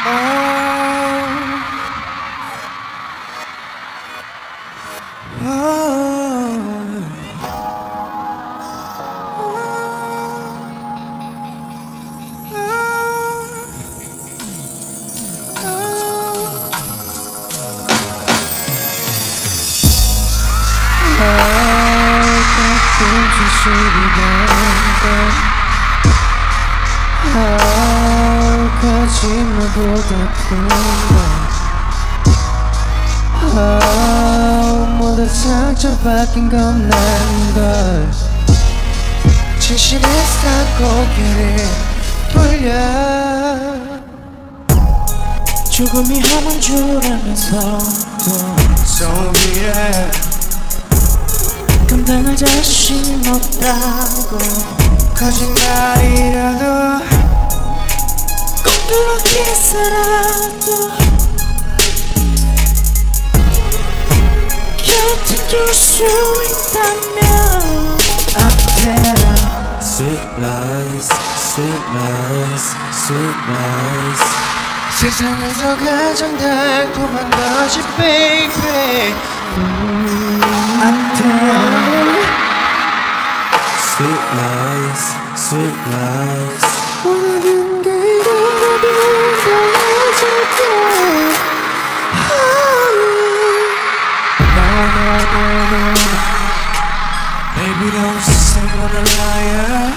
거짓말보다 큰걸 모두 상처받긴 겁난걸 진실에서 고개를 돌려 조금이 하면 줄 알면서도 속이래 감당할 자신 없다고 거짓말이라도 그렇게서라도 곁에 둘 수 있다면 앞에라 Sweet lies, sweet lies, sweet lies. 세상에서 가장 달콤한 것이 baby 앞에라 Sweet lies, sweet lies. 원하는 게 이거라면 달라질게 No Baby don't say what a liar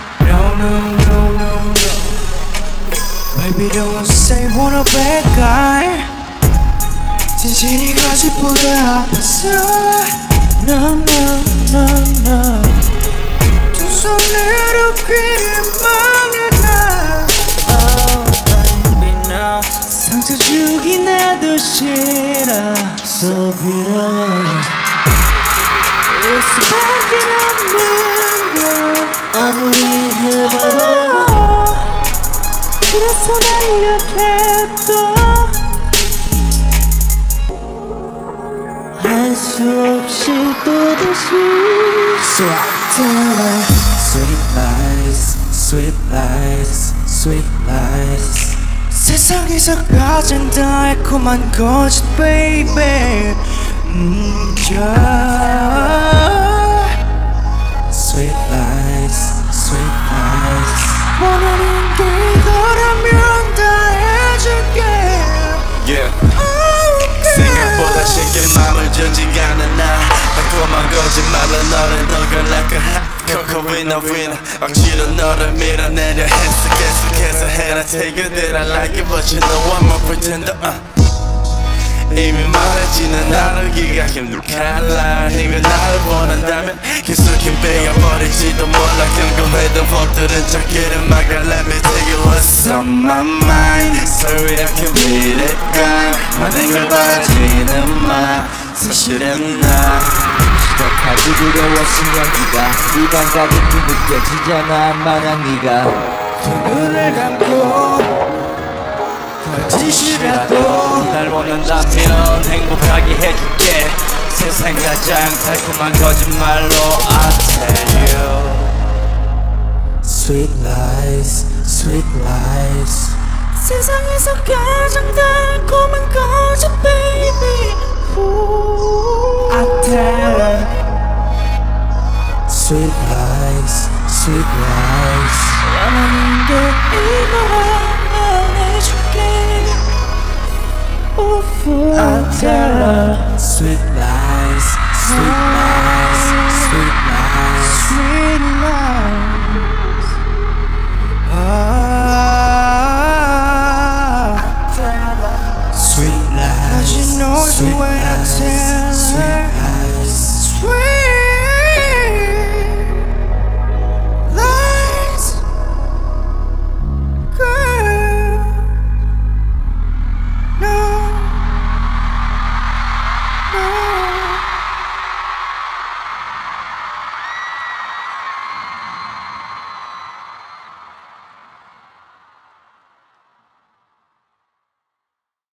No Baby don't say what a bad guy 진실이 거짓보다 아팠어 No 두 손으로 귀를 막는다 Oh baby now 상처 주기 나도 싫어 So bitter 울 수밖에 없는 걸 아무리 해봐도 그래서 난 이렇게 또 할 수 없이 또다시 So I tell her Sweet lies, sweet lies, sweet lies. 세상에서 가장 달콤한 거짓 baby Sweet lies, sweet lies. 원하는 게 이거라면 다 해줄게 Yeah. 생각보다 쉽게 맘을 주지가 않아 나 달콤한 거짓말로 너를 녹을랄까 코코위나 위나 억지로 너를 밀어내려 했어 계속해서 해라 Take it that I like it but you know I'm a pretender 이미 말했지는 나르기가 힘든 칼날 이미 나를 원한다면 깊숙이 베어버릴지도 몰라 경고해도 못 들은 척기를 막아 Let me tell you what's on my mind Sorry I can be that guy 많은 걸 바라지는 마 사실은 나 시작하기 두려웠으면 네가 입안 가득히 느껴지잖아 마냥 네가 두 눈을 감고 거짓이라도 날 원한다면 행복하게 해줄게 세상 가장 달콤한 거짓말로 I tell you Sweet lies, sweet lies. 세상에서 가장 달콤한 거짓 baby I tell her Sweet lies, sweet lies. 원하는 게 이거라면 해줄게 I tell her Sweet lies, sweet lies, sweet lies. Sweet lies Sweet lies, Cause you know it's the sweet way